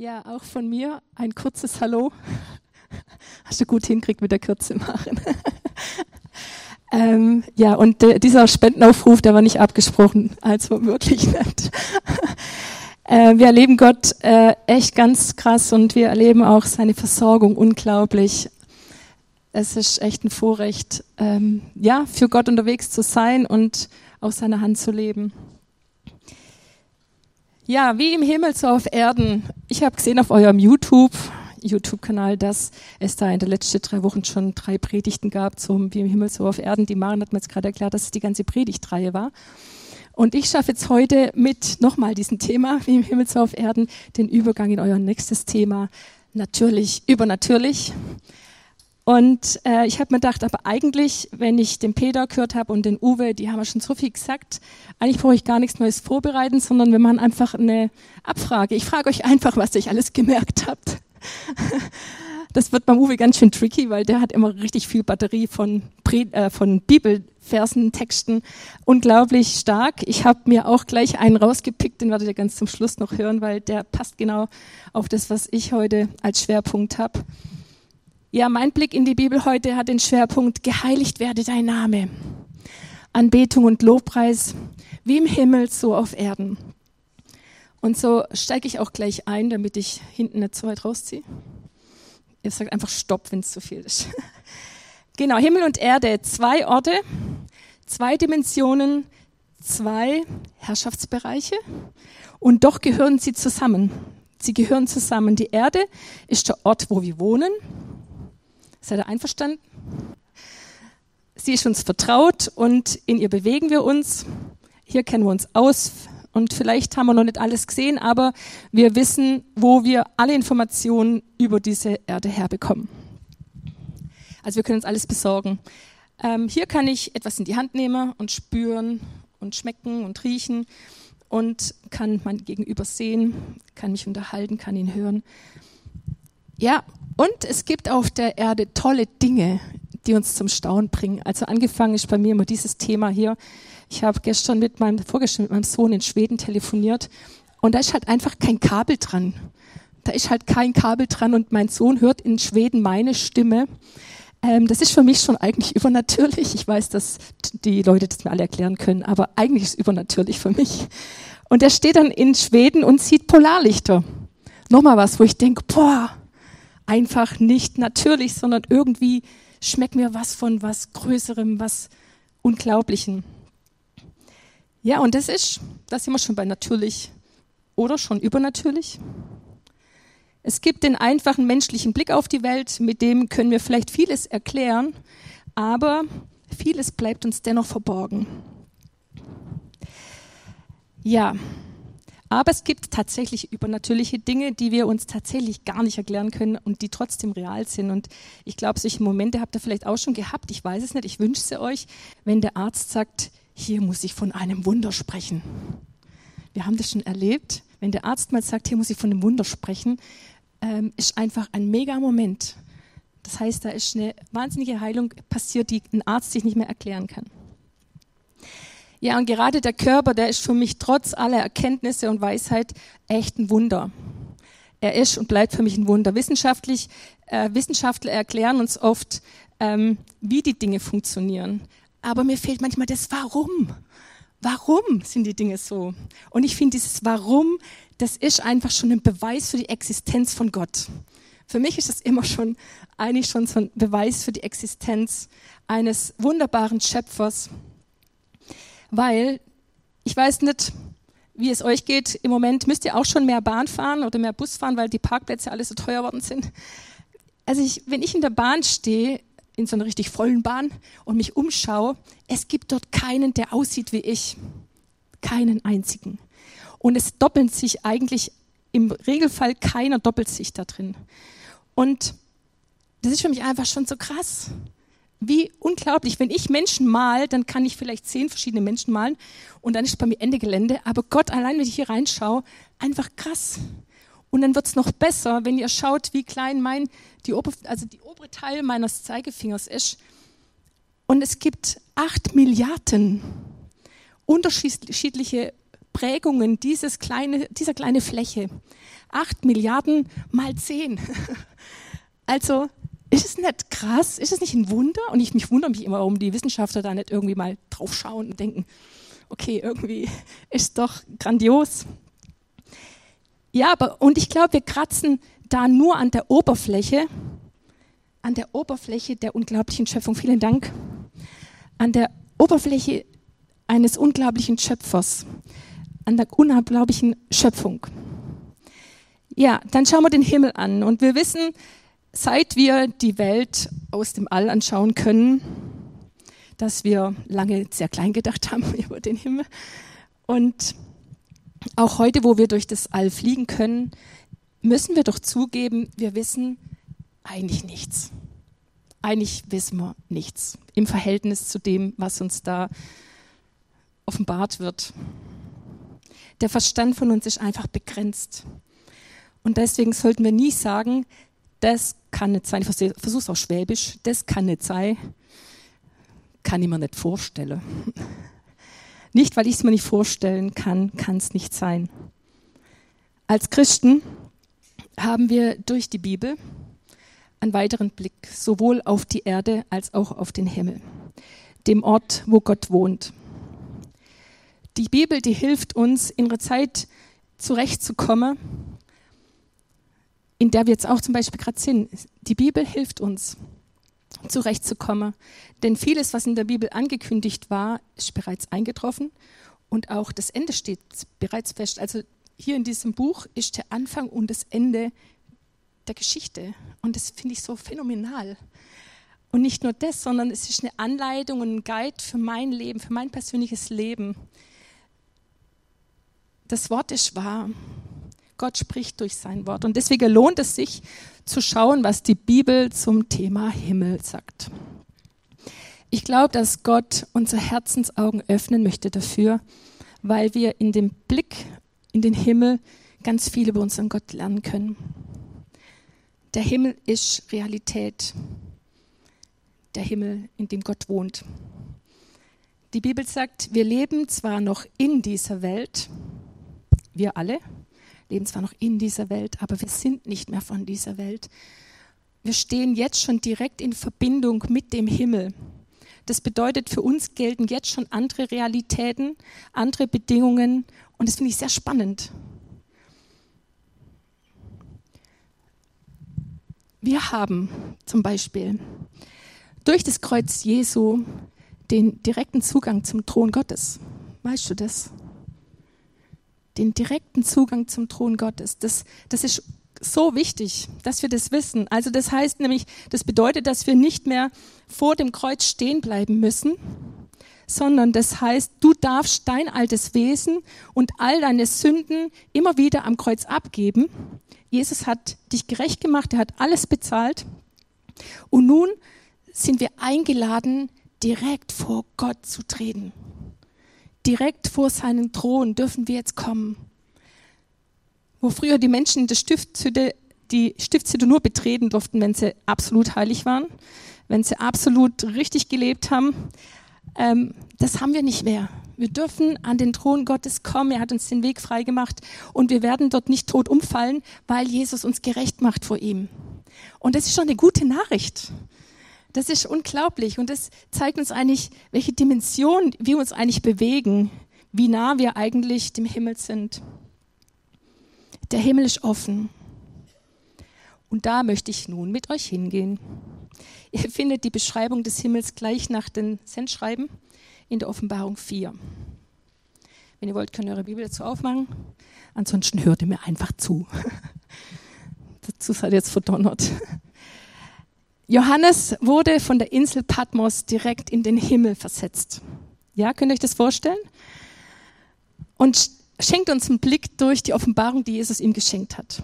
Ja, auch von mir ein kurzes Hallo. Hast du gut hingekriegt mit der Kürze machen. Dieser Spendenaufruf, der war nicht abgesprochen, also wirklich nicht. Wir erleben Gott echt ganz krass und wir erleben auch seine Versorgung unglaublich. Es ist echt ein Vorrecht, für Gott unterwegs zu sein und aus seiner Hand zu leben. Ja, wie im Himmel, so auf Erden. Ich habe gesehen auf eurem YouTube-Kanal, dass es da in den letzten 3 Wochen schon 3 Predigten gab, zum wie im Himmel, so auf Erden. Die Maren hat mir jetzt gerade erklärt, dass es die ganze Predigtreihe war. Und ich schaffe jetzt heute mit nochmal diesem Thema, wie im Himmel, so auf Erden, den Übergang in euer nächstes Thema, natürlich, übernatürlich. Und ich habe mir gedacht, aber eigentlich, wenn ich den Peter gehört habe und den Uwe, die haben ja schon so viel gesagt, eigentlich brauche ich gar nichts Neues vorbereiten, sondern wir machen einfach eine Abfrage. Ich frage euch einfach, was ihr alles gemerkt habt. Das wird beim Uwe ganz schön tricky, weil der hat immer richtig viel Batterie von Bibelversen, Texten. Unglaublich stark. Ich habe mir auch gleich einen rausgepickt, den werdet ihr ganz zum Schluss noch hören, weil der passt genau auf das, was ich heute als Schwerpunkt habe. Ja, mein Blick in die Bibel heute hat den Schwerpunkt: Geheiligt werde dein Name. Anbetung und Lobpreis, wie im Himmel, so auf Erden. Und so steige ich auch gleich ein, damit ich hinten nicht so weit rausziehe. Ihr sagt einfach Stopp, wenn es zu viel ist. Genau, Himmel und Erde, 2 Orte, 2 Dimensionen, 2 Herrschaftsbereiche und doch gehören sie zusammen. Sie gehören zusammen. Die Erde ist der Ort, wo wir wohnen. Seid ihr einverstanden? Sie ist uns vertraut und in ihr bewegen wir uns. Hier kennen wir uns aus und vielleicht haben wir noch nicht alles gesehen, aber wir wissen, wo wir alle Informationen über diese Erde herbekommen. Also wir können uns alles besorgen. Hier kann ich etwas in die Hand nehmen und spüren und schmecken und riechen und kann mein Gegenüber sehen, kann mich unterhalten, kann ihn hören. Ja, und es gibt auf der Erde tolle Dinge, die uns zum Staunen bringen. Also angefangen ist bei mir immer dieses Thema hier. Ich habe vorgestern mit meinem Sohn in Schweden telefoniert und da ist halt einfach kein Kabel dran. Da ist halt kein Kabel dran und mein Sohn hört in Schweden meine Stimme. Das ist für mich schon eigentlich übernatürlich. Ich weiß, dass die Leute das mir alle erklären können, aber eigentlich ist es übernatürlich für mich. Und er steht dann in Schweden und sieht Polarlichter. Nochmal was, wo ich denke, einfach nicht natürlich, sondern irgendwie schmeckt mir was von was Größerem, was Unglaublichem. Ja, und da sind wir schon bei natürlich oder schon übernatürlich. Es gibt den einfachen menschlichen Blick auf die Welt, mit dem können wir vielleicht vieles erklären, aber vieles bleibt uns dennoch verborgen. Ja, aber es gibt tatsächlich übernatürliche Dinge, die wir uns tatsächlich gar nicht erklären können und die trotzdem real sind. Und ich glaube, solche Momente habt ihr vielleicht auch schon gehabt. Ich weiß es nicht, ich wünsche es euch, wenn der Arzt sagt, hier muss ich von einem Wunder sprechen. Wir haben das schon erlebt. Wenn der Arzt mal sagt, hier muss ich von einem Wunder sprechen, ist einfach ein mega Moment. Das heißt, da ist eine wahnsinnige Heilung passiert, die ein Arzt sich nicht mehr erklären kann. Ja, und gerade der Körper, der ist für mich trotz aller Erkenntnisse und Weisheit echt ein Wunder. Er ist und bleibt für mich ein Wunder. Wissenschaftler erklären uns oft, wie die Dinge funktionieren. Aber mir fehlt manchmal das Warum. Warum sind die Dinge so? Und ich finde dieses Warum, das ist einfach schon ein Beweis für die Existenz von Gott. Für mich ist das immer schon eigentlich schon so ein Beweis für die Existenz eines wunderbaren Schöpfers. Weil, ich weiß nicht, wie es euch geht, im Moment müsst ihr auch schon mehr Bahn fahren oder mehr Bus fahren, weil die Parkplätze alle so teuer worden sind. Also wenn ich in der Bahn stehe, in so einer richtig vollen Bahn und mich umschaue, es gibt dort keinen, der aussieht wie ich. Keinen einzigen. Und es doppeln sich eigentlich, im Regelfall keiner doppelt sich da drin. Und das ist für mich einfach schon so krass. Wie unglaublich, wenn ich Menschen mal, dann kann ich vielleicht 10 verschiedene Menschen malen und dann ist bei mir Ende Gelände. Aber Gott, allein wenn ich hier reinschaue, einfach krass. Und dann wird es noch besser, wenn ihr schaut, wie klein die obere Teil meines Zeigefingers ist. Und es gibt 8 Milliarden unterschiedliche Prägungen dieser kleine Fläche. 8 Milliarden mal 10. Also ist es nicht krass? Ist es nicht ein Wunder? Und mich wundere mich immer, warum die Wissenschaftler da nicht irgendwie mal drauf schauen und denken, okay, irgendwie ist es doch grandios. Ja, und ich glaube, wir kratzen da nur an der Oberfläche der unglaublichen Schöpfung. Vielen Dank. An der Oberfläche eines unglaublichen Schöpfers, an der unglaublichen Schöpfung. Ja, dann schauen wir den Himmel an und wir wissen, seit wir die Welt aus dem All anschauen können, dass wir lange sehr klein gedacht haben über den Himmel. Und auch heute, wo wir durch das All fliegen können, müssen wir doch zugeben, wir wissen eigentlich nichts. Eigentlich wissen wir nichts im Verhältnis zu dem, was uns da offenbart wird. Der Verstand von uns ist einfach begrenzt. Und deswegen sollten wir nie sagen, das kann nicht sein, ich versuche es auch Schwäbisch, das kann nicht sein, kann ich mir nicht vorstellen. Nicht, weil ich es mir nicht vorstellen kann, kann es nicht sein. Als Christen haben wir durch die Bibel einen weiteren Blick, sowohl auf die Erde als auch auf den Himmel, dem Ort, wo Gott wohnt. Die Bibel, die hilft uns, in einer Zeit zurechtzukommen, in der wir jetzt auch zum Beispiel gerade sind. Die Bibel hilft uns, zurechtzukommen. Denn vieles, was in der Bibel angekündigt war, ist bereits eingetroffen und auch das Ende steht bereits fest. Also hier in diesem Buch ist der Anfang und das Ende der Geschichte. Und das finde ich so phänomenal. Und nicht nur das, sondern es ist eine Anleitung und ein Guide für mein Leben, für mein persönliches Leben. Das Wort ist wahr. Gott spricht durch sein Wort. Und deswegen lohnt es sich zu schauen, was die Bibel zum Thema Himmel sagt. Ich glaube, dass Gott unsere Herzensaugen öffnen möchte dafür, weil wir in dem Blick in den Himmel ganz viel über unseren Gott lernen können. Der Himmel ist Realität. Der Himmel, in dem Gott wohnt. Die Bibel sagt, wir leben zwar noch in dieser Welt, wir alle leben zwar noch in dieser Welt, aber wir sind nicht mehr von dieser Welt. Wir stehen jetzt schon direkt in Verbindung mit dem Himmel. Das bedeutet, für uns gelten jetzt schon andere Realitäten, andere Bedingungen und das finde ich sehr spannend. Wir haben zum Beispiel durch das Kreuz Jesu den direkten Zugang zum Thron Gottes. Weißt du das? Den direkten Zugang zum Thron Gottes. Das ist so wichtig, dass wir das wissen. Also das heißt nämlich, das bedeutet, dass wir nicht mehr vor dem Kreuz stehen bleiben müssen, sondern das heißt, du darfst dein altes Wesen und all deine Sünden immer wieder am Kreuz abgeben. Jesus hat dich gerecht gemacht, er hat alles bezahlt. Und nun sind wir eingeladen, direkt vor Gott zu treten. Direkt vor seinen Thron dürfen wir jetzt kommen. Wo früher die Menschen in der Stiftshütte die Stiftshütte nur betreten durften, wenn sie absolut heilig waren, wenn sie absolut richtig gelebt haben. Das haben wir nicht mehr. Wir dürfen an den Thron Gottes kommen. Er hat uns den Weg freigemacht und wir werden dort nicht tot umfallen, weil Jesus uns gerecht macht vor ihm. Und das ist schon eine gute Nachricht. Das ist unglaublich und das zeigt uns eigentlich, welche Dimension wir uns eigentlich bewegen, wie nah wir eigentlich dem Himmel sind. Der Himmel ist offen und da möchte ich nun mit euch hingehen. Ihr findet die Beschreibung des Himmels gleich nach den Sendschreiben in der Offenbarung 4. Wenn ihr wollt, könnt ihr eure Bibel dazu aufmachen, ansonsten hört ihr mir einfach zu. Dazu seid ihr jetzt verdonnert. Johannes wurde von der Insel Patmos direkt in den Himmel versetzt. Ja, könnt ihr euch das vorstellen? Und schenkt uns einen Blick durch die Offenbarung, die Jesus ihm geschenkt hat.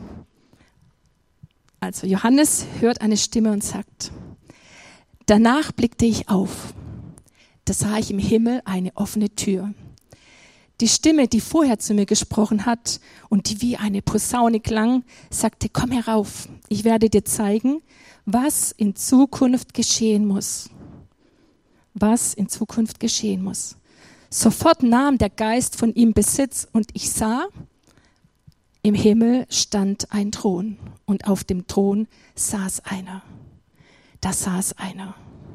Also Johannes hört eine Stimme und sagt, danach blickte ich auf. Da sah ich im Himmel eine offene Tür. Die Stimme, die vorher zu mir gesprochen hat und die wie eine Posaune klang, sagte, komm herauf, ich werde dir zeigen, was in Zukunft geschehen muss. Was in Zukunft geschehen muss. Sofort nahm der Geist von ihm Besitz und ich sah, im Himmel stand ein Thron und auf dem Thron saß einer. Da saß einer.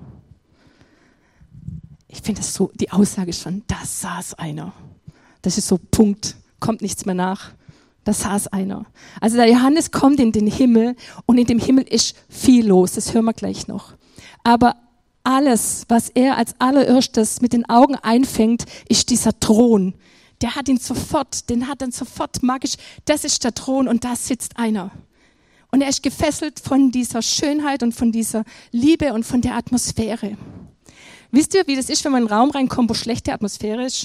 Ich finde das so, die Aussage schon, da saß einer. Das ist so Punkt, kommt nichts mehr nach. Da saß einer. Also der Johannes kommt in den Himmel und in dem Himmel ist viel los, das hören wir gleich noch. Aber alles, was er als allererstes mit den Augen einfängt, ist dieser Thron. Der hat ihn sofort, den hat dann sofort magisch, das ist der Thron und da sitzt einer. Und er ist gefesselt von dieser Schönheit und von dieser Liebe und von der Atmosphäre. Wisst ihr, wie das ist, wenn man in einen Raum reinkommt, wo schlechte Atmosphäre ist?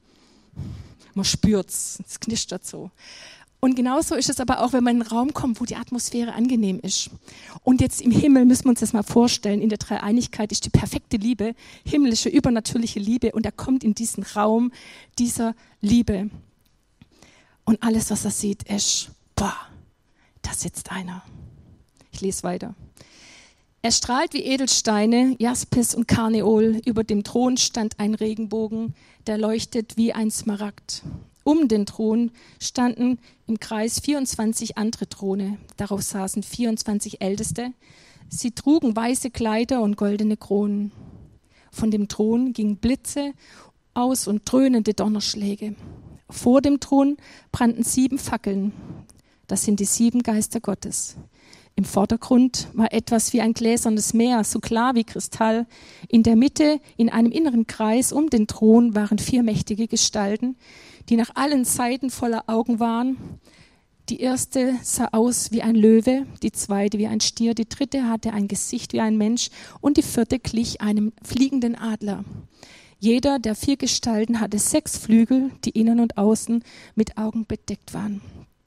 Man spürt's, es knistert so. Und genauso ist es aber auch, wenn man in einen Raum kommt, wo die Atmosphäre angenehm ist. Und jetzt im Himmel müssen wir uns das mal vorstellen, in der Dreieinigkeit ist die perfekte Liebe, himmlische, übernatürliche Liebe und er kommt in diesen Raum dieser Liebe. Und alles, was er sieht, ist, boah, da sitzt einer. Ich lese weiter. Er strahlt wie Edelsteine, Jaspis und Karneol. Über dem Thron stand ein Regenbogen, der leuchtet wie ein Smaragd. Um den Thron standen im Kreis 24 andere Throne. Darauf saßen 24 Älteste. Sie trugen weiße Kleider und goldene Kronen. Von dem Thron gingen Blitze aus und dröhnende Donnerschläge. Vor dem Thron brannten 7 Fackeln. Das sind die 7 Geister Gottes. Im Vordergrund war etwas wie ein gläsernes Meer, so klar wie Kristall. In der Mitte, in einem inneren Kreis um den Thron, waren 4 mächtige Gestalten, die nach allen Seiten voller Augen waren. Die erste sah aus wie ein Löwe, die zweite wie ein Stier, die dritte hatte ein Gesicht wie ein Mensch und die vierte glich einem fliegenden Adler. Jeder der 4 Gestalten hatte 6 Flügel, die innen und außen mit Augen bedeckt waren.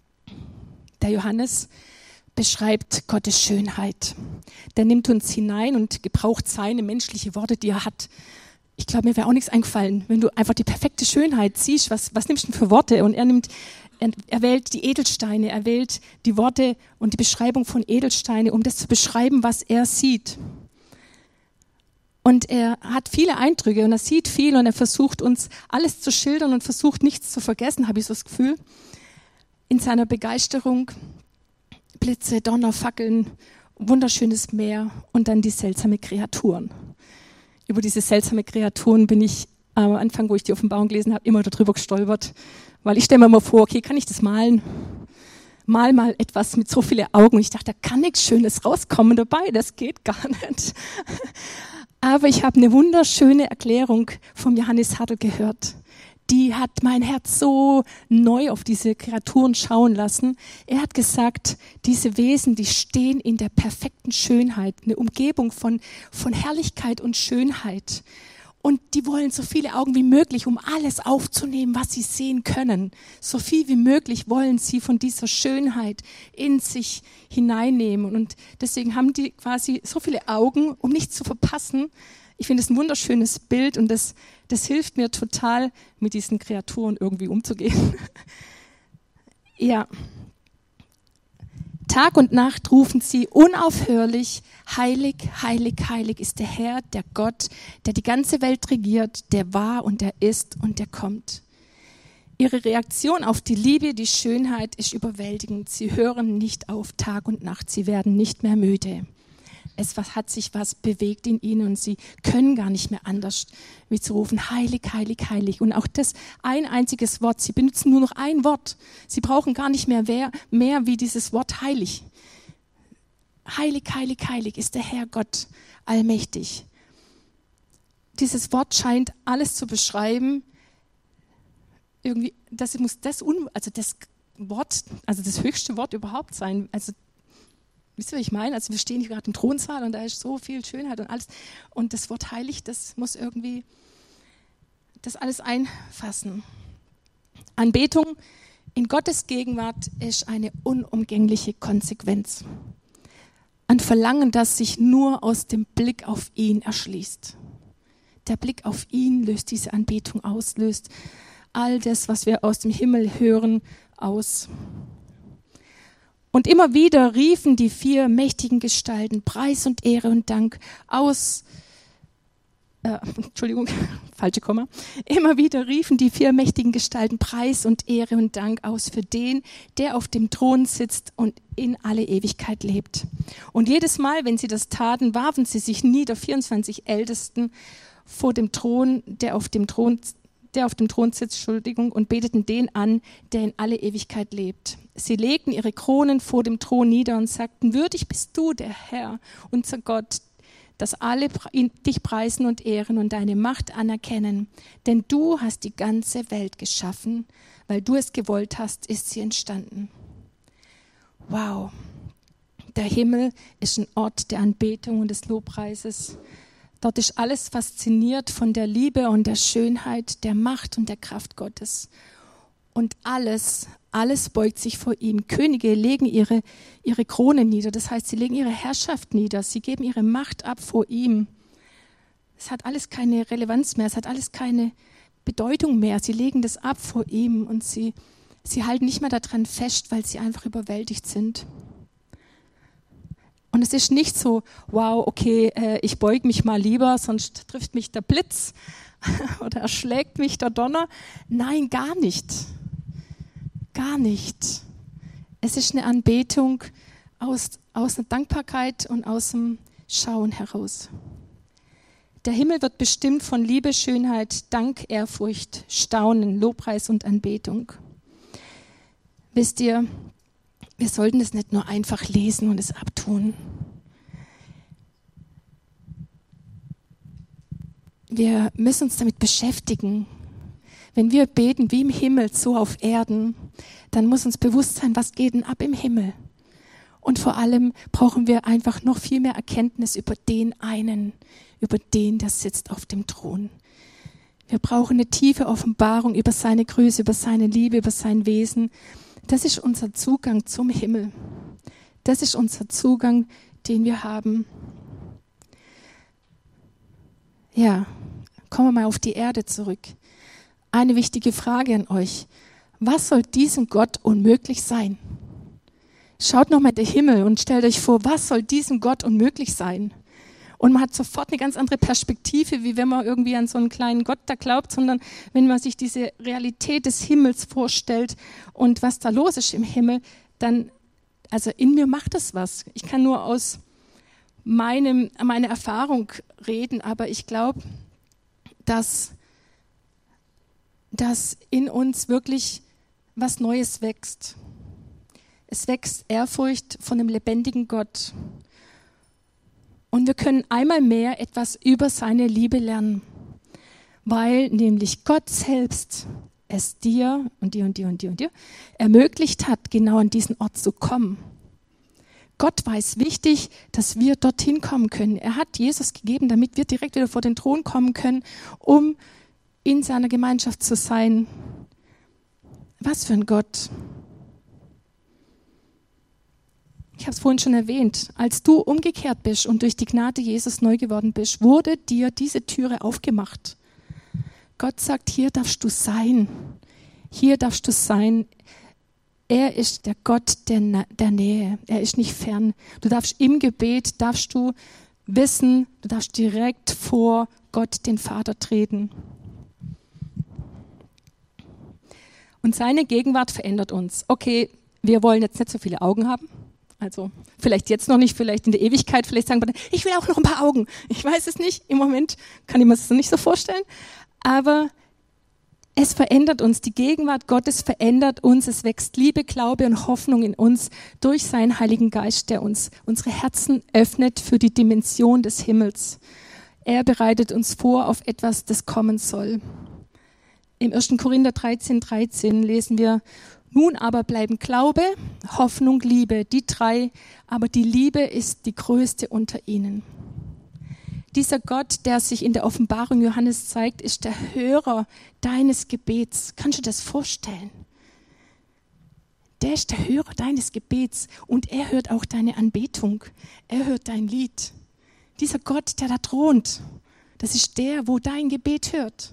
Der Johannes beschreibt Gottes Schönheit. Der nimmt uns hinein und gebraucht seine menschliche Worte, die er hat. Ich glaube, mir wäre auch nichts eingefallen, wenn du einfach die perfekte Schönheit siehst. Was nimmst du denn für Worte? Und er wählt die Edelsteine, er wählt die Worte und die Beschreibung von Edelsteine, um das zu beschreiben, was er sieht. Und er hat viele Eindrücke und er sieht viel und er versucht uns alles zu schildern und versucht nichts zu vergessen, habe ich so das Gefühl, in seiner Begeisterung. Blitze, Donner, Fackeln, wunderschönes Meer und dann die seltsamen Kreaturen. Über diese seltsamen Kreaturen bin ich am Anfang, wo ich die Offenbarung gelesen habe, immer darüber gestolpert, weil ich stelle mir immer vor, okay, kann ich das malen? Mal etwas mit so vielen Augen. Ich dachte, da kann nichts Schönes rauskommen dabei, das geht gar nicht. Aber ich habe eine wunderschöne Erklärung vom Johannes Hartl gehört. Die hat mein Herz so neu auf diese Kreaturen schauen lassen. Er hat gesagt, diese Wesen, die stehen in der perfekten Schönheit, eine Umgebung von Herrlichkeit und Schönheit. Und die wollen so viele Augen wie möglich, um alles aufzunehmen, was sie sehen können. So viel wie möglich wollen sie von dieser Schönheit in sich hineinnehmen. Und deswegen haben die quasi so viele Augen, um nichts zu verpassen. Ich finde es ein wunderschönes Bild und das hilft mir total, mit diesen Kreaturen irgendwie umzugehen. Ja. Tag und Nacht rufen sie unaufhörlich, heilig, heilig, heilig ist der Herr, der Gott, der die ganze Welt regiert, der war und der ist und der kommt. Ihre Reaktion auf die Liebe, die Schönheit ist überwältigend. Sie hören nicht auf Tag und Nacht, sie werden nicht mehr müde. Es hat sich was bewegt in ihnen und sie können gar nicht mehr anders, wie zu rufen, heilig, heilig, heilig. Und auch das ein einziges Wort, sie benutzen nur noch ein Wort. Sie brauchen gar nicht mehr wie dieses Wort heilig. Heilig, heilig, heilig ist der Herr Gott, allmächtig. Dieses Wort scheint alles zu beschreiben. Irgendwie, das Wort, also das höchste Wort überhaupt sein. Also wisst ihr, was ich meine? Also wir stehen hier gerade im Thronsaal und da ist so viel Schönheit und alles. Und das Wort heilig, das muss irgendwie das alles einfassen. Anbetung in Gottes Gegenwart ist eine unumgängliche Konsequenz. Ein Verlangen, das sich nur aus dem Blick auf ihn erschließt. Der Blick auf ihn löst diese Anbetung aus, löst all das, was wir aus dem Himmel hören, aus. Und immer wieder riefen die 4 mächtigen Gestalten Preis und Ehre und Dank aus Entschuldigung, falsche Komma, immer wieder riefen die 4 mächtigen Gestalten Preis und Ehre und Dank aus für den, der auf dem Thron sitzt und in alle Ewigkeit lebt. Und jedes Mal, wenn sie das taten, warfen sie sich nieder, 24 Ältesten, vor dem Thron, der auf dem Thron sitzt, und beteten den an, der in alle Ewigkeit lebt. Sie legten ihre Kronen vor dem Thron nieder und sagten, würdig bist du, der Herr, unser Gott, dass alle dich preisen und ehren und deine Macht anerkennen. Denn du hast die ganze Welt geschaffen, weil du es gewollt hast, ist sie entstanden. Wow, der Himmel ist ein Ort der Anbetung und des Lobpreises. Dort ist alles fasziniert von der Liebe und der Schönheit, der Macht und der Kraft Gottes. Und alles beugt sich vor ihm. Könige legen ihre Krone nieder, das heißt, sie legen ihre Herrschaft nieder, sie geben ihre Macht ab vor ihm. Es hat alles keine Relevanz mehr, es hat alles keine Bedeutung mehr. Sie legen das ab vor ihm und sie halten nicht mehr daran fest, weil sie einfach überwältigt sind. Und es ist nicht so, wow, okay, ich beug mich mal lieber, sonst trifft mich der Blitz oder erschlägt mich der Donner. Nein, gar nicht. Gar nicht. Es ist eine Anbetung aus einer Dankbarkeit und aus dem Schauen heraus. Der Himmel wird bestimmt von Liebe, Schönheit, Dank, Ehrfurcht, Staunen, Lobpreis und Anbetung. Wisst ihr, wir sollten es nicht nur einfach lesen und es abtun. Wir müssen uns damit beschäftigen. Wenn wir beten wie im Himmel, so auf Erden, dann muss uns bewusst sein, was geht denn ab im Himmel. Und vor allem brauchen wir einfach noch viel mehr Erkenntnis über den einen, über den, der sitzt auf dem Thron. Wir brauchen eine tiefe Offenbarung über seine Größe, über seine Liebe, über sein Wesen. Das ist unser Zugang zum Himmel. Das ist unser Zugang, den wir haben. Ja, kommen wir mal auf die Erde zurück. Eine wichtige Frage an euch. Was soll diesem Gott unmöglich sein? Schaut nochmal in den Himmel und stellt euch vor, was soll diesem Gott unmöglich sein? Und man hat sofort eine ganz andere Perspektive, wie wenn man irgendwie an so einen kleinen Gott da glaubt, sondern wenn man sich diese Realität des Himmels vorstellt und was da los ist im Himmel, dann, also in mir macht das was. Ich kann nur aus meiner Erfahrung reden, aber ich glaube, dass in uns wirklich was Neues wächst. Es wächst Ehrfurcht von dem lebendigen Gott. Und wir können einmal mehr etwas über seine Liebe lernen, weil nämlich Gott selbst es dir und dir und dir und dir und dir ermöglicht hat, genau an diesen Ort zu kommen. Gott weiß wichtig, dass wir dorthin kommen können. Er hat Jesus gegeben, damit wir direkt wieder vor den Thron kommen können, um in seiner Gemeinschaft zu sein. Was für ein Gott. Ich habe es vorhin schon erwähnt, als du umgekehrt bist und durch die Gnade Jesus neu geworden bist, wurde dir diese Türe aufgemacht. Gott sagt, hier darfst du sein. Hier darfst du sein. Er ist der Gott der Nähe. Er ist nicht fern. Du darfst im Gebet, darfst du wissen, du darfst direkt vor Gott, den Vater, treten. Und seine Gegenwart verändert uns. Okay, wir wollen jetzt nicht so viele Augen haben. Also vielleicht jetzt noch nicht, vielleicht in der Ewigkeit, vielleicht sagen wir dann, ich will auch noch ein paar Augen. Ich weiß es nicht, im Moment kann ich mir das nicht so vorstellen. Aber es verändert uns, die Gegenwart Gottes verändert uns. Es wächst Liebe, Glaube und Hoffnung in uns durch seinen Heiligen Geist, der uns unsere Herzen öffnet für die Dimension des Himmels. Er bereitet uns vor auf etwas, das kommen soll. Im 1. Korinther 13,13 lesen wir, nun aber bleiben Glaube, Hoffnung, Liebe, die 3, aber die Liebe ist die größte unter ihnen. Dieser Gott, der sich in der Offenbarung Johannes zeigt, ist der Hörer deines Gebets. Kannst du dir das vorstellen? Der ist der Hörer deines Gebets und er hört auch deine Anbetung. Er hört dein Lied. Dieser Gott, der da thront, das ist der, wo dein Gebet hört.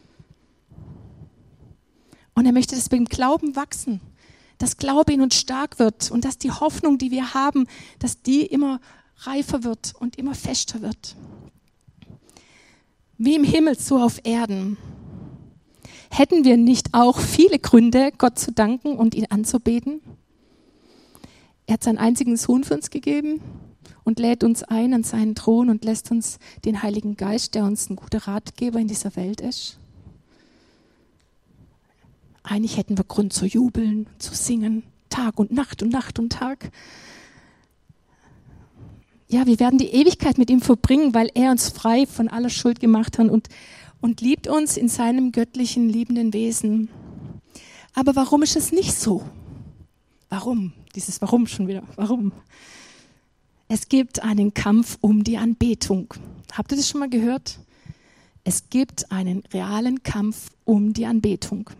Und er möchte, dass wir im Glauben wachsen, dass Glaube in uns stark wird und dass die Hoffnung, die wir haben, dass die immer reifer wird und immer fester wird. Wie im Himmel, so auf Erden. Hätten wir nicht auch viele Gründe, Gott zu danken und ihn anzubeten? Er hat seinen einzigen Sohn für uns gegeben und lädt uns ein an seinen Thron und lässt uns den Heiligen Geist, der uns ein guter Ratgeber in dieser Welt ist. Eigentlich hätten wir Grund zu jubeln, zu singen, Tag und Nacht und Nacht und Tag. Ja, wir werden die Ewigkeit mit ihm verbringen, weil er uns frei von aller Schuld gemacht hat und liebt uns in seinem göttlichen, liebenden Wesen. Aber warum ist es nicht so? Warum? Dieses Warum schon wieder. Warum? Es gibt einen Kampf um die Anbetung. Habt ihr das schon mal gehört? Es gibt einen realen Kampf um die Anbetung.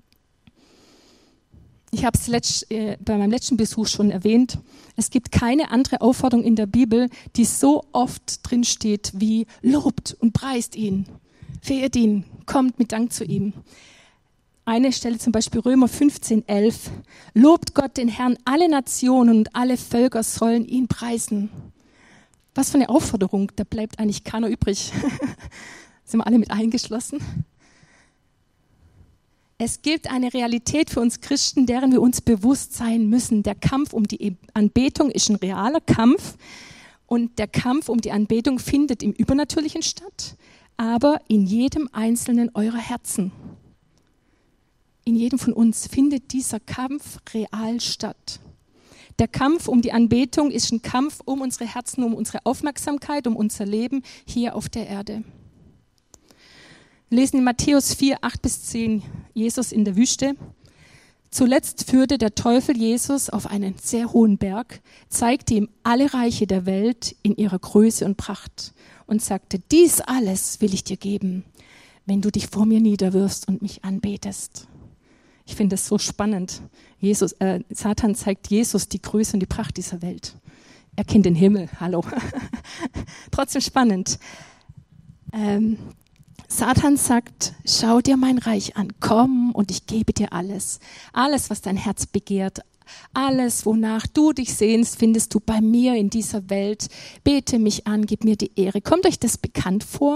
Ich habe es bei meinem letzten Besuch schon erwähnt. Es gibt keine andere Aufforderung in der Bibel, die so oft drinsteht wie lobt und preist ihn, verehrt ihn, kommt mit Dank zu ihm. Eine Stelle zum Beispiel Römer 15,11. Lobt Gott den Herrn, alle Nationen und alle Völker sollen ihn preisen. Was für eine Aufforderung, da bleibt eigentlich keiner übrig. Sind wir alle mit eingeschlossen? Es gibt eine Realität für uns Christen, deren wir uns bewusst sein müssen. Der Kampf um die Anbetung ist ein realer Kampf und der Kampf um die Anbetung findet im Übernatürlichen statt, aber in jedem einzelnen eurer Herzen. In jedem von uns findet dieser Kampf real statt. Der Kampf um die Anbetung ist ein Kampf um unsere Herzen, um unsere Aufmerksamkeit, um unser Leben hier auf der Erde. Wir lesen in Matthäus 4, 8-10, Jesus in der Wüste. Zuletzt führte der Teufel Jesus auf einen sehr hohen Berg, zeigte ihm alle Reiche der Welt in ihrer Größe und Pracht und sagte, dies alles will ich dir geben, wenn du dich vor mir niederwirfst und mich anbetest. Ich finde das so spannend. Satan zeigt Jesus die Größe und die Pracht dieser Welt. Er kennt den Himmel, hallo. Trotzdem spannend. Satan sagt, schau dir mein Reich an, komm und ich gebe dir alles. Alles, was dein Herz begehrt, alles, wonach du dich sehnst, findest du bei mir in dieser Welt. Bete mich an, gib mir die Ehre. Kommt euch das bekannt vor?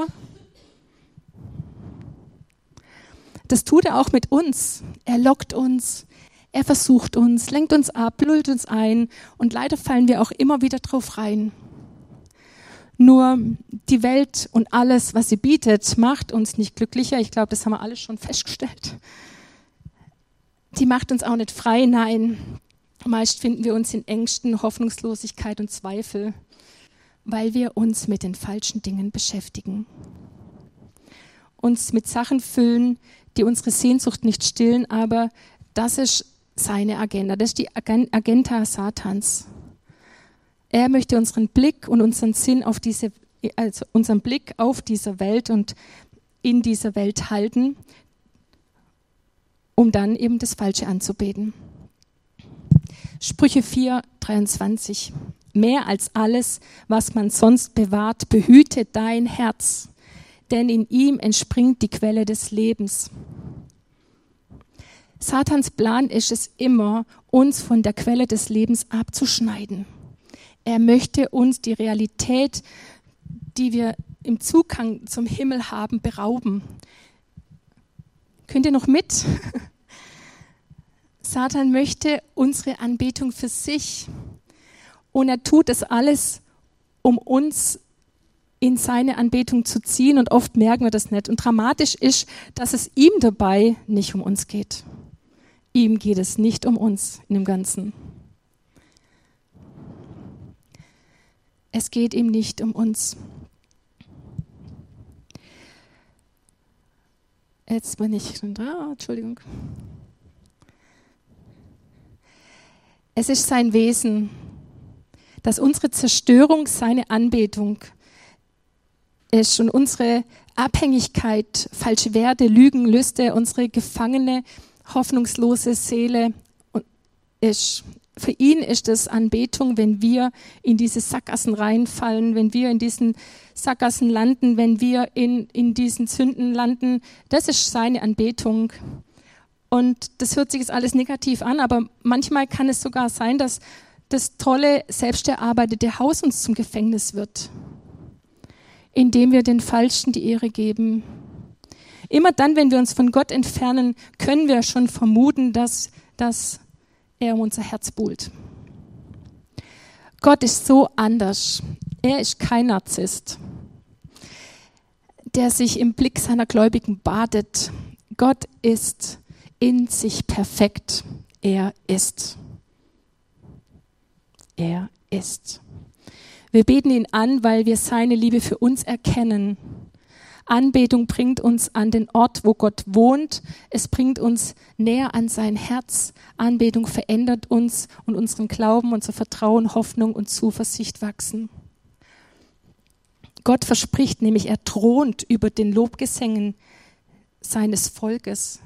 Das tut er auch mit uns. Er lockt uns, er versucht uns, lenkt uns ab, lullt uns ein und leider fallen wir auch immer wieder drauf rein. Nur die Welt und alles, was sie bietet, macht uns nicht glücklicher. Ich glaube, das haben wir alle schon festgestellt. Die macht uns auch nicht frei, nein. Meist finden wir uns in Ängsten, Hoffnungslosigkeit und Zweifel, weil wir uns mit den falschen Dingen beschäftigen. Uns mit Sachen füllen, die unsere Sehnsucht nicht stillen, aber das ist seine Agenda, das ist die Agenda Satans. Er möchte unseren Blick und unseren Sinn auf unseren Blick auf diese Welt und in dieser Welt halten, um dann eben das Falsche anzubeten. Sprüche 4, 23. Mehr als alles, was man sonst bewahrt, behüte dein Herz, denn in ihm entspringt die Quelle des Lebens. Satans Plan ist es immer, uns von der Quelle des Lebens abzuschneiden. Er möchte uns die Realität, die wir im Zugang zum Himmel haben, berauben. Könnt ihr noch mit? Satan möchte unsere Anbetung für sich und er tut das alles, um uns in seine Anbetung zu ziehen und oft merken wir das nicht. Und dramatisch ist, dass es ihm dabei nicht um uns geht. Ihm geht es nicht um uns in dem Ganzen. Es geht ihm nicht um uns. Jetzt bin ich schon da, Entschuldigung. Es ist sein Wesen, dass unsere Zerstörung seine Anbetung ist und unsere Abhängigkeit, falsche Werte, Lügen, Lüste, unsere gefangene, hoffnungslose Seele ist. Für ihn ist es Anbetung, wenn wir in diese Sackgassen reinfallen, wenn wir in diesen Sackgassen landen, wenn wir in diesen Sünden landen. Das ist seine Anbetung. Und das hört sich jetzt alles negativ an, aber manchmal kann es sogar sein, dass das tolle, selbst erarbeitete Haus uns zum Gefängnis wird. indem wir den Falschen die Ehre geben. Immer dann, wenn wir uns von Gott entfernen, können wir schon vermuten, dass er um unser Herz buhlt. Gott ist so anders. Er ist kein Narzisst, der sich im Blick seiner Gläubigen badet. Gott ist in sich perfekt. Er ist. Er ist. Wir beten ihn an, weil wir seine Liebe für uns erkennen. Anbetung bringt uns an den Ort, wo Gott wohnt. Es bringt uns näher an sein Herz. Anbetung verändert uns und unseren Glauben, unser Vertrauen, Hoffnung und Zuversicht wachsen. Gott verspricht nämlich, er thront über den Lobgesängen seines Volkes.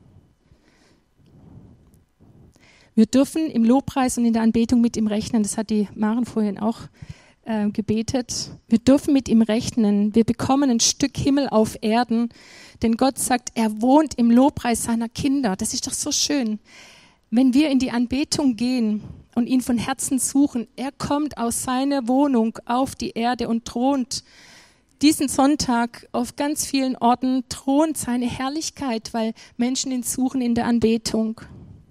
Wir dürfen im Lobpreis und in der Anbetung mit ihm rechnen. Das hat die Maren vorhin auch gebetet. Wir dürfen mit ihm rechnen. Wir bekommen ein Stück Himmel auf Erden, denn Gott sagt, er wohnt im Lobpreis seiner Kinder. Das ist doch so schön. Wenn wir in die Anbetung gehen und ihn von Herzen suchen, er kommt aus seiner Wohnung auf die Erde und thront. Diesen Sonntag auf ganz vielen Orten thront seine Herrlichkeit, weil Menschen ihn suchen in der Anbetung.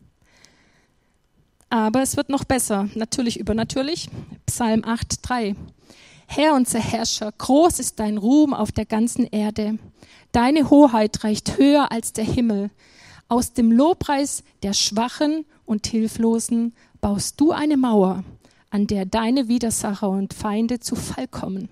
Aber es wird noch besser, natürlich übernatürlich. Psalm 8,3. Herr, unser Herrscher, groß ist dein Ruhm auf der ganzen Erde. Deine Hoheit reicht höher als der Himmel. Aus dem Lobpreis der Schwachen und Hilflosen baust du eine Mauer, an der deine Widersacher und Feinde zu Fall kommen.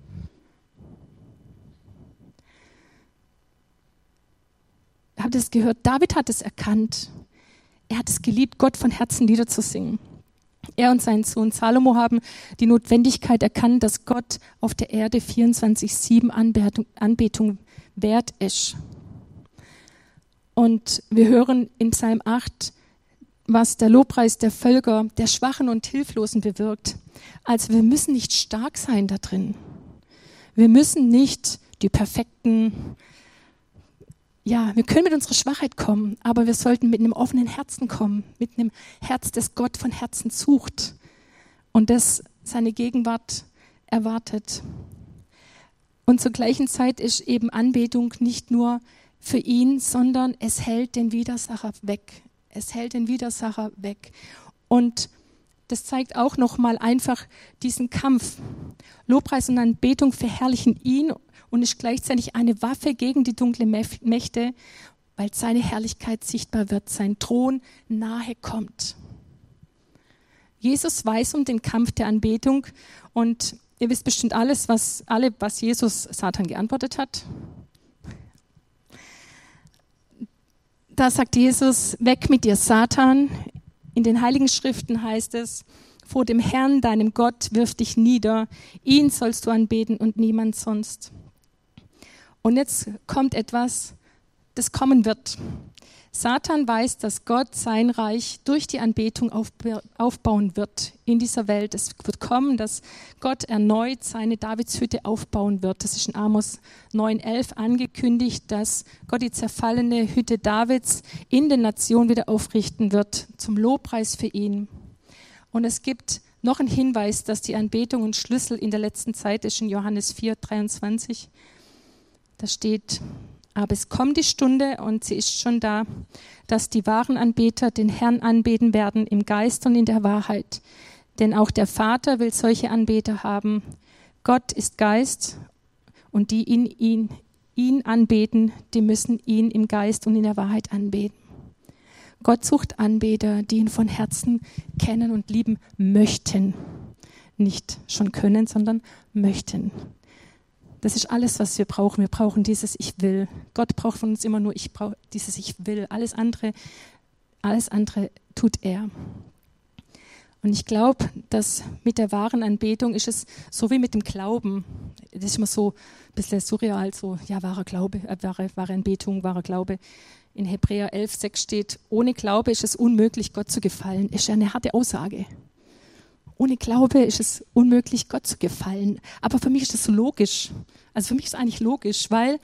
Habt ihr es gehört? David hat es erkannt. Er hat es geliebt, Gott von Herzen Lieder zu singen. Er und sein Sohn Salomo haben die Notwendigkeit erkannt, dass Gott auf der Erde 24/7 Anbetung wert ist. Und wir hören in Psalm 8, was der Lobpreis der Völker, der Schwachen und Hilflosen bewirkt. Also wir müssen nicht stark sein da drin. Wir müssen nicht die perfekten, wir können mit unserer Schwachheit kommen, aber wir sollten mit einem offenen Herzen kommen, mit einem Herz, das Gott von Herzen sucht und das seine Gegenwart erwartet. Und zur gleichen Zeit ist eben Anbetung nicht nur für ihn, sondern es hält den Widersacher weg. Es hält den Widersacher weg. Und das zeigt auch nochmal einfach diesen Kampf. Lobpreis und Anbetung verherrlichen ihn und ist gleichzeitig eine Waffe gegen die dunklen Mächte, weil seine Herrlichkeit sichtbar wird, sein Thron nahe kommt. Jesus weiß um den Kampf der Anbetung und ihr wisst bestimmt was Jesus Satan geantwortet hat. Da sagt Jesus, weg mit dir, Satan. In den Heiligen Schriften heißt es, vor dem Herrn, deinem Gott, wirf dich nieder. Ihn sollst du anbeten und niemand sonst. Und jetzt kommt etwas, das kommen wird. Satan weiß, dass Gott sein Reich durch die Anbetung aufbauen wird in dieser Welt. Es wird kommen, dass Gott erneut seine Davidshütte aufbauen wird. Das ist in Amos 9,11 angekündigt, dass Gott die zerfallene Hütte Davids in den Nationen wieder aufrichten wird, zum Lobpreis für ihn. Und es gibt noch einen Hinweis, dass die Anbetung ein Schlüssel in der letzten Zeit ist, in Johannes 4,23. Da steht, aber es kommt die Stunde und sie ist schon da, dass die wahren Anbeter den Herrn anbeten werden im Geist und in der Wahrheit. Denn auch der Vater will solche Anbeter haben. Gott ist Geist und die ihn anbeten, die müssen ihn im Geist und in der Wahrheit anbeten. Gott sucht Anbeter, die ihn von Herzen kennen und lieben möchten. Nicht schon können, sondern möchten. Das ist alles, was wir brauchen. Wir brauchen dieses Ich will. Gott braucht von uns immer nur dieses Ich will. Alles andere tut er. Und ich glaube, dass mit der wahren Anbetung ist es so wie mit dem Glauben. Das ist immer so ein bisschen surreal, so, ja, wahrer Glaube, wahre Anbetung, wahrer Glaube. In Hebräer 11,6 steht, ohne Glaube ist es unmöglich, Gott zu gefallen. Ist ja eine harte Aussage. Ohne Glaube ist es unmöglich, Gott zu gefallen. Aber für mich ist das so logisch. Also für mich ist es eigentlich logisch, weil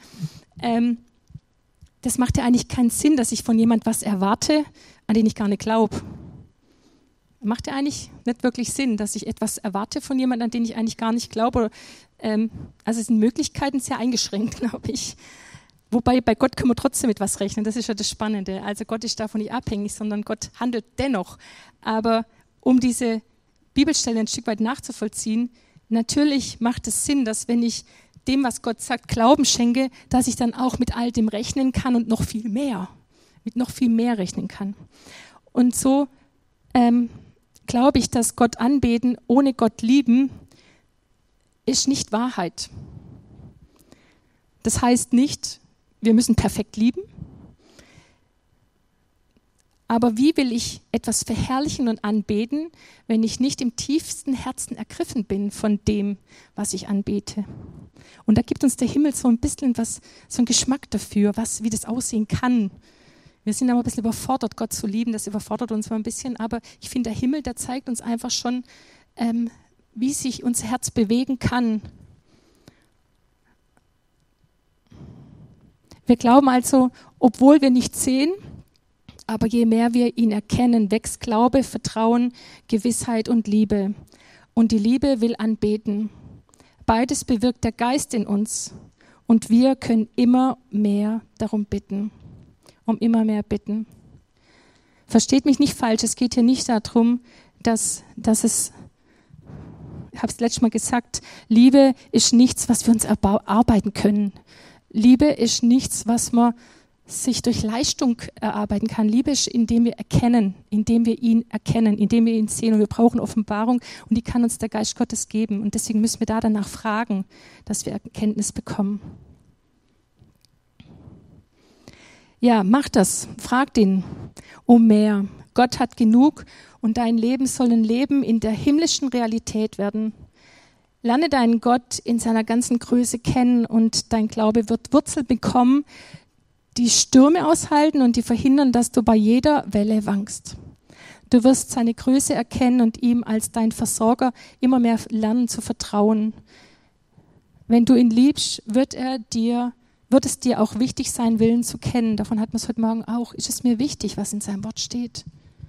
das macht ja eigentlich keinen Sinn, dass ich von jemand was erwarte, an den ich gar nicht glaube. Macht ja eigentlich nicht wirklich Sinn, dass ich etwas erwarte von jemandem, an den ich eigentlich gar nicht glaube. Also sind Möglichkeiten sehr eingeschränkt, glaube ich. Wobei bei Gott können wir trotzdem mit was rechnen. Das ist ja das Spannende. Also Gott ist davon nicht abhängig, sondern Gott handelt dennoch. Aber um diese Bibelstelle ein Stück weit nachzuvollziehen, natürlich macht es Sinn, dass wenn ich dem, was Gott sagt, Glauben schenke, dass ich dann auch mit all dem rechnen kann und noch viel mehr, mit noch viel mehr rechnen kann. Und so glaube ich, dass Gott anbeten, ohne Gott lieben, ist nicht Wahrheit. Das heißt nicht, wir müssen perfekt lieben. Aber wie will ich etwas verherrlichen und anbeten, wenn ich nicht im tiefsten Herzen ergriffen bin von dem, was ich anbete? Und da gibt uns der Himmel so ein bisschen so einen Geschmack dafür, wie das aussehen kann. Wir sind aber ein bisschen überfordert, Gott zu lieben, das überfordert uns mal ein bisschen, aber ich finde, der Himmel, der zeigt uns einfach schon, wie sich unser Herz bewegen kann. Wir glauben also, obwohl wir nicht sehen, aber je mehr wir ihn erkennen, wächst Glaube, Vertrauen, Gewissheit und Liebe. Und die Liebe will anbeten. Beides bewirkt der Geist in uns und wir können immer mehr darum bitten. Um immer mehr bitten. Versteht mich nicht falsch, es geht hier nicht darum, dass es, ich habe es letztes Mal gesagt, Liebe ist nichts, was wir uns erarbeiten können. Liebe ist nichts, was man sich durch Leistung erarbeiten kann. Liebe ist, indem wir erkennen, indem wir ihn erkennen, indem wir ihn sehen. Und wir brauchen Offenbarung und die kann uns der Geist Gottes geben. Und deswegen müssen wir danach fragen, dass wir Erkenntnis bekommen. Ja, mach das. Frag ihn um mehr. Gott hat genug und dein Leben soll ein Leben in der himmlischen Realität werden. Lerne deinen Gott in seiner ganzen Größe kennen und dein Glaube wird Wurzel bekommen, die Stürme aushalten und die verhindern, dass du bei jeder Welle wankst. Du wirst seine Größe erkennen und ihm als dein Versorger immer mehr lernen zu vertrauen. Wenn du ihn liebst, wird es dir auch wichtig sein, Willen zu kennen. Davon hatten wir es heute Morgen auch. Ist es mir wichtig, was in seinem Wort steht?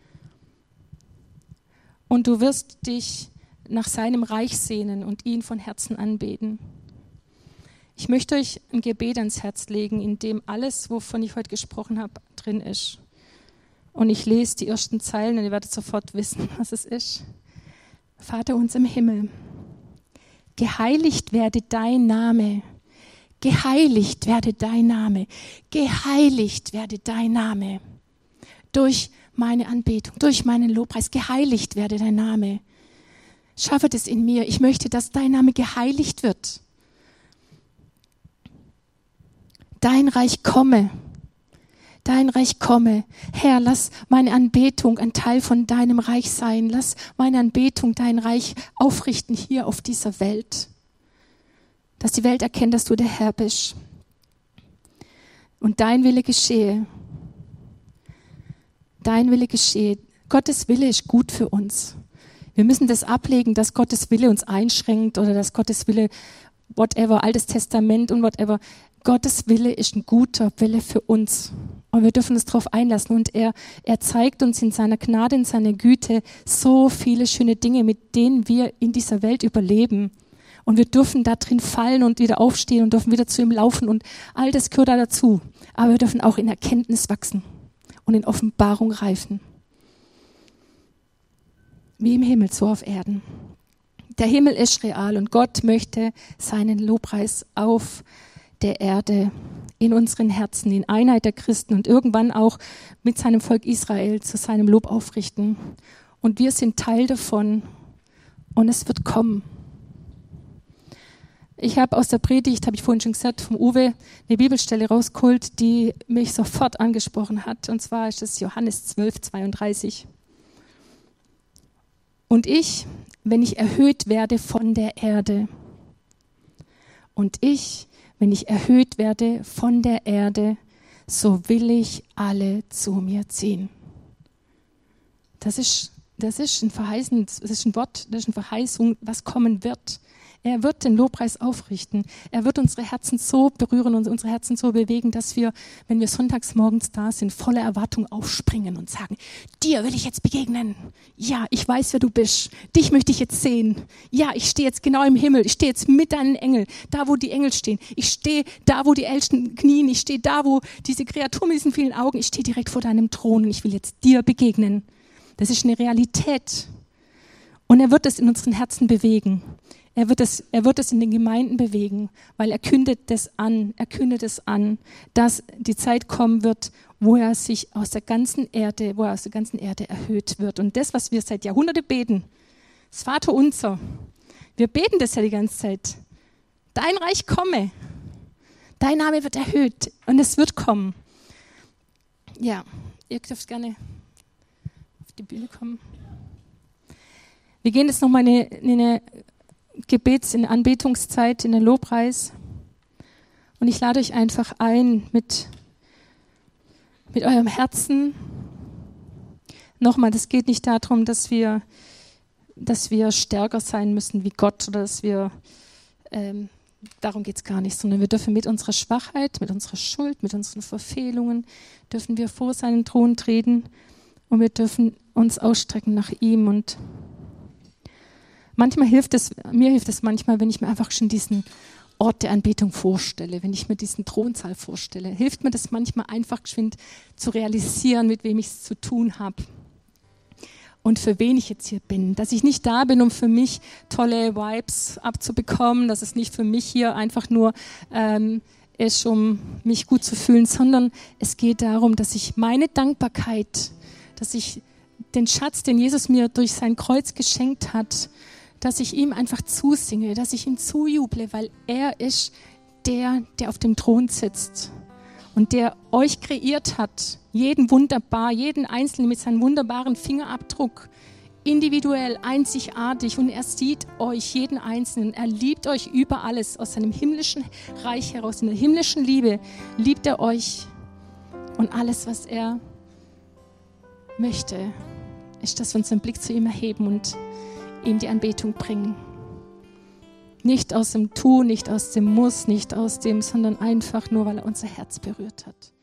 Und du wirst dich nach seinem Reich sehnen und ihn von Herzen anbeten. Ich möchte euch ein Gebet ans Herz legen, in dem alles, wovon ich heute gesprochen habe, drin ist. Und ich lese die ersten Zeilen und ihr werdet sofort wissen, was es ist. Vater uns im Himmel, geheiligt werde dein Name. Geheiligt werde dein Name, geheiligt werde dein Name. Durch meine Anbetung, durch meinen Lobpreis, geheiligt werde dein Name. Schaffe das in mir. Ich möchte, dass dein Name geheiligt wird. Dein Reich komme. Dein Reich komme. Herr, lass meine Anbetung ein Teil von deinem Reich sein. Lass meine Anbetung dein Reich aufrichten hier auf dieser Welt. Dass die Welt erkennt, dass du der Herr bist. Und dein Wille geschehe. Dein Wille geschehe. Gottes Wille ist gut für uns. Wir müssen das ablegen, dass Gottes Wille uns einschränkt oder dass Gottes Wille, whatever, Altes Testament und whatever. Gottes Wille ist ein guter Wille für uns. Und wir dürfen uns darauf einlassen. Und er zeigt uns in seiner Gnade, in seiner Güte so viele schöne Dinge, mit denen wir in dieser Welt überleben. Und wir dürfen da drin fallen und wieder aufstehen und dürfen wieder zu ihm laufen und all das gehört da dazu. Aber wir dürfen auch in Erkenntnis wachsen und in Offenbarung reifen. Wie im Himmel, so auf Erden. Der Himmel ist real und Gott möchte seinen Lobpreis auf der Erde, in unseren Herzen, in Einheit der Christen und irgendwann auch mit seinem Volk Israel zu seinem Lob aufrichten. Und wir sind Teil davon und es wird kommen. Ich habe aus der Predigt, habe ich vorhin schon gesagt, vom Uwe eine Bibelstelle rausgeholt, die mich sofort angesprochen hat. Und zwar ist es Johannes 12, 32. Und ich, wenn ich erhöht werde von der Erde. Und ich, wenn ich erhöht werde von der Erde, so will ich alle zu mir ziehen. Das ist das ist ein Verheißen, das ist ein Wort, das ist eine Verheißung, was kommen wird. Er wird den Lobpreis aufrichten. Er wird unsere Herzen so berühren und unsere Herzen so bewegen, dass wir, wenn wir sonntags morgens da sind, voller Erwartung aufspringen und sagen, dir will ich jetzt begegnen. Ja, ich weiß, wer du bist. Dich möchte ich jetzt sehen. Ja, ich stehe jetzt genau im Himmel. Ich stehe jetzt mit deinen Engeln, da wo die Engel stehen. Ich stehe da, wo die Ältesten knien. Ich stehe da, wo diese Kreatur mit diesen vielen Augen, ich stehe direkt vor deinem Thron und ich will jetzt dir begegnen. Das ist eine Realität. Und er wird es in unseren Herzen bewegen. Er wird es in den Gemeinden bewegen, weil er kündet es an, dass die Zeit kommen wird, wo er aus der ganzen Erde erhöht wird. Und das, was wir seit Jahrhunderten beten, das Vaterunser, wir beten das ja die ganze Zeit. Dein Reich komme, dein Name wird erhöht und es wird kommen. Ja, ihr dürft gerne auf die Bühne kommen. Wir gehen jetzt nochmal in eine in Anbetungszeit, in den Lobpreis. Und ich lade euch einfach ein, mit eurem Herzen. Nochmal, das geht nicht darum, dass wir stärker sein müssen wie Gott oder dass wir, darum geht es gar nicht, sondern wir dürfen mit unserer Schwachheit, mit unserer Schuld, mit unseren Verfehlungen, dürfen wir vor seinen Thron treten und wir dürfen uns ausstrecken nach ihm. Und mir hilft es manchmal, wenn ich mir einfach schon diesen Ort der Anbetung vorstelle, wenn ich mir diesen Thronsaal vorstelle, hilft mir das manchmal einfach geschwind zu realisieren, mit wem ich es zu tun habe und für wen ich jetzt hier bin. Dass ich nicht da bin, um für mich tolle Vibes abzubekommen, dass es nicht für mich hier einfach nur ist, um mich gut zu fühlen, sondern es geht darum, dass ich meine Dankbarkeit, dass ich den Schatz, den Jesus mir durch sein Kreuz geschenkt hat, dass ich ihm einfach zusinge, dass ich ihm zujuble, weil er ist der auf dem Thron sitzt und der euch kreiert hat, jeden Einzelnen mit seinem wunderbaren Fingerabdruck, individuell, einzigartig, und er sieht euch, jeden Einzelnen, er liebt euch über alles, aus seinem himmlischen Reich heraus, in der himmlischen Liebe liebt er euch, und alles, was er möchte, ist, dass wir unseren Blick zu ihm erheben und ihm die Anbetung bringen. Nicht aus dem Tun, nicht aus dem Muss, nicht aus dem, sondern einfach nur, weil er unser Herz berührt hat.